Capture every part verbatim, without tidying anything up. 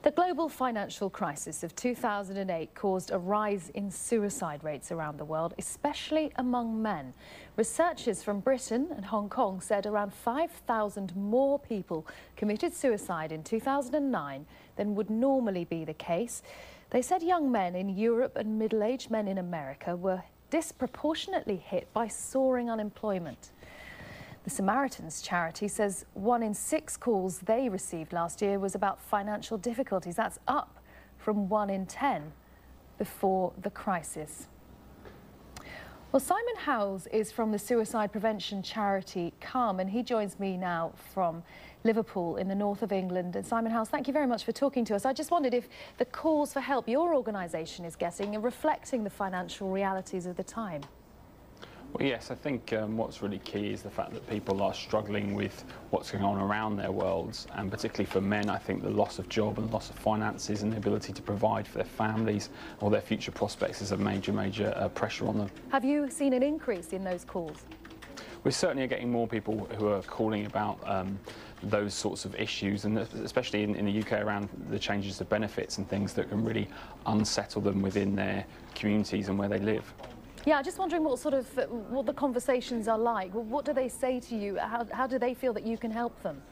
The global financial crisis of two thousand eight caused a rise in suicide rates around the world, especially among men. Researchers from Britain and Hong Kong said around five thousand more people committed suicide in two thousand nine than would normally be the case. They said young men in Europe and middle-aged men in America were disproportionately hit by soaring unemployment. The Samaritans charity says one in six calls they received last year was about financial difficulties. That's up from one in ten before the crisis. Well, Simon Howells is from the suicide prevention charity Calm, and he joins me now from Liverpool in the north of England. And Simon Howells, thank you very much for talking to us. I just wondered if the calls for help your organisation is getting are reflecting the financial realities of the time. Well, yes, I think um, what's really key is the fact that people are struggling with what's going on around their worlds, and particularly for men, I think the loss of job and loss of finances and the ability to provide for their families or their future prospects is a major, major uh, pressure on them. Have you seen an increase in those calls? We certainly are getting more people who are calling about um, those sorts of issues, and especially in, in the U K around the changes to benefits and things that can really unsettle them within their communities and where they live. Yeah, just wondering what sort of, what the conversations are like. What do they say to you? How, how do they feel that you can help them?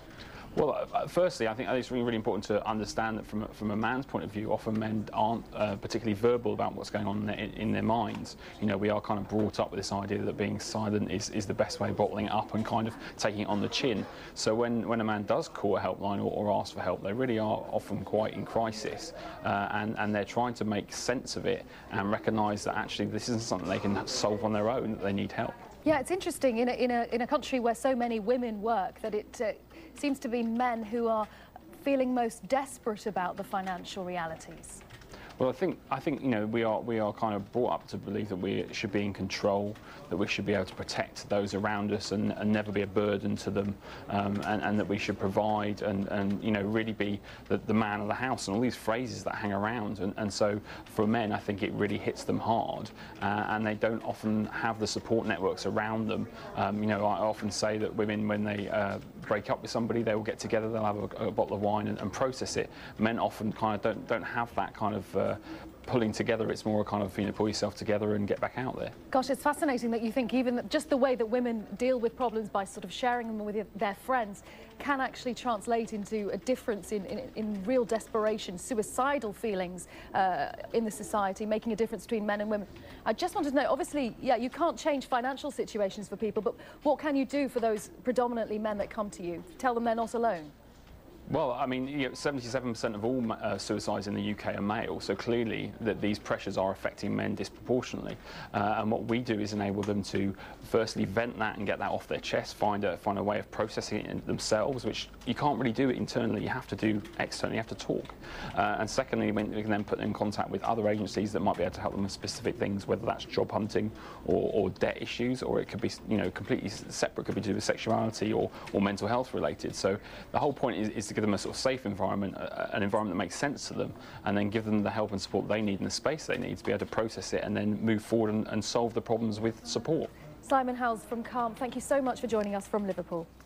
Well, uh, firstly, I think it's really, really important to understand that from a, from a man's point of view, often men aren't uh, particularly verbal about what's going on in their, in their minds. You know, we are kind of brought up with this idea that being silent is, is the best way of bottling it up and kind of taking it on the chin. So when, when a man does call a helpline or, or ask for help, they really are often quite in crisis, uh, and, and they're trying to make sense of it and recognise that actually this isn't something they can solve on their own, that they need help. Yeah, it's interesting in a, in a, in a country where so many women work that it uh, seems to be men who are feeling most desperate about the financial realities. Well, I think I think you know we are we are kind of brought up to believe that we should be in control, that we should be able to protect those around us and, and never be a burden to them, um, and, and that we should provide and, and you know really be the, the man of the house, and all these phrases that hang around. And, and so for men, I think it really hits them hard, uh, and they don't often have the support networks around them. Um, you know, I often say that women, when they uh, break up with somebody, they will get together, they'll have a, a bottle of wine and, and process it. Men often kind of don't don't have that kind of uh, pulling together. It's more a kind of, you know, pull yourself together and get back out there. Gosh, it's fascinating that you think even that just the way that women deal with problems by sort of sharing them with their friends can actually translate into a difference in, in, in real desperation, suicidal feelings uh, in the society, making a difference between men and women. I just wanted to know, obviously, yeah, you can't change financial situations for people, but what can you do for those predominantly men that come to you? Tell them they're not alone. Well, I mean, you know, seventy-seven percent of all uh, suicides in the U K are male, so clearly that these pressures are affecting men disproportionately. Uh, and what we do is enable them to firstly vent that and get that off their chest, find a, find a way of processing it themselves, which you can't really do it internally, you have to do externally, you have to talk. Uh, and secondly, we can then put them in contact with other agencies that might be able to help them with specific things, whether that's job hunting or, or debt issues, or it could be, you know, completely separate, could be to do with sexuality or, or mental health related. So the whole point is, is to give them a sort of safe environment, uh, an environment that makes sense to them, and then give them the help and support they need and the space they need to be able to process it and then move forward and, and solve the problems with support. Simon Howells from Calm, thank you so much for joining us from Liverpool.